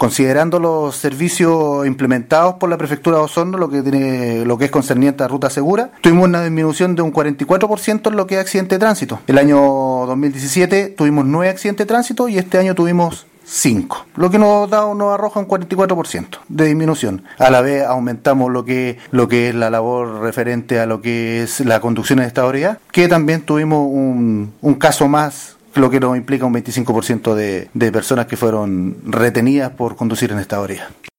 Considerando los servicios implementados por la Prefectura de Osorno, lo que es concerniente a ruta segura, tuvimos una disminución de un 44% en lo que es accidente de tránsito. El año 2017 tuvimos 9 accidentes de tránsito y este año tuvimos 5, lo que nos arroja un 44% de disminución. A la vez aumentamos lo que es la labor referente a lo que es la conducción en estado de ebriedad, que también tuvimos un caso más, lo que nos implica un 25% de personas que fueron retenidas por conducir en estado de ebriedad.